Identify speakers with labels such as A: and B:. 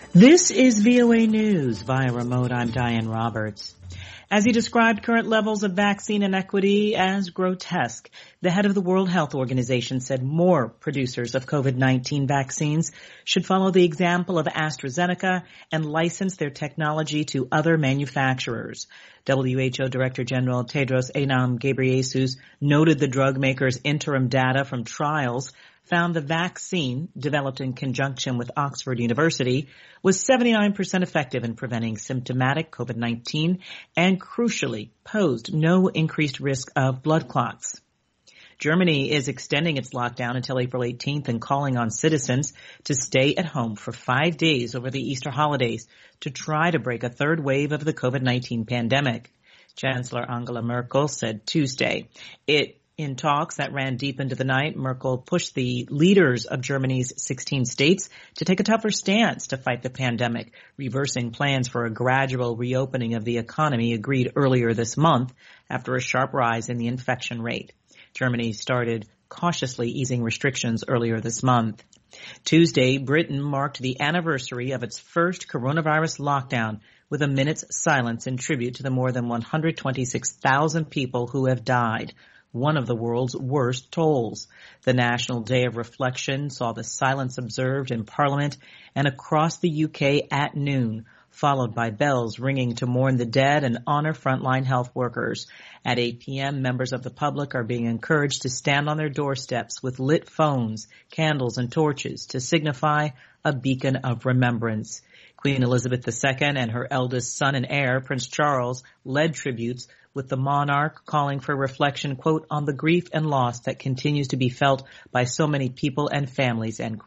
A: This is VOA News. Via remote, I'm Diane Roberts. As he described current levels of vaccine inequity as grotesque, the head of the World Health Organization said more producers of COVID-19 vaccines should follow the example of AstraZeneca and license their technology to other manufacturers. WHO Director General Tedros Adhanom Ghebreyesus noted the drug maker's interim data from trials found the vaccine, developed in conjunction with Oxford University, was 79% effective in preventing symptomatic COVID-19 and, crucially, posed no increased risk of blood clots. Germany is extending its lockdown until April 18th and calling on citizens to stay at home for 5 days over the Easter holidays to try to break a third wave of the COVID-19 pandemic. Chancellor Angela Merkel said Tuesday. In talks that ran deep into the night, Merkel pushed the leaders of Germany's 16 states to take a tougher stance to fight the pandemic, reversing plans for a gradual reopening of the economy agreed earlier this month after a sharp rise in the infection rate. Germany started cautiously easing restrictions earlier this month. Tuesday, Britain marked the anniversary of its first coronavirus lockdown with a minute's silence in tribute to the more than 126,000 people who have died, one of the world's worst tolls. The National Day of Reflection saw the silence observed in Parliament and across the UK at noon, followed by bells ringing to mourn the dead and honor frontline health workers. At 8 p.m., members of the public are being encouraged to stand on their doorsteps with lit phones, candles, and torches to signify a beacon of remembrance. Queen Elizabeth II and her eldest son and heir, Prince Charles, led tributes, with the monarch calling for reflection, quote, on the grief and loss that continues to be felt by so many people and families, end